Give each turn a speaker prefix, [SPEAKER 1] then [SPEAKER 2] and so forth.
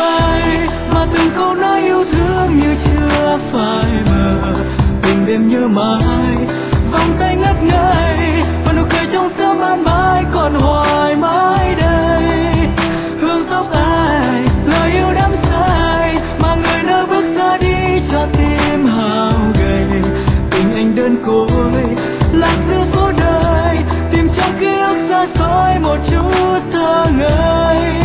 [SPEAKER 1] bay, mà từng câu nói yêu thương như chưa phai mờ. Tình đêm nhớ mãi, vòng tay ngất ngây, và nụ cười trong sớm an mãi còn hoài mãi đây. Hương tóc ai, lời yêu đắm say, mà người nơi bước xa đi cho tim hao gầy. Tình anh đơn côi, lạc giữa phố đời, tìm trong ký ức xa xôi một chút thơ ngây.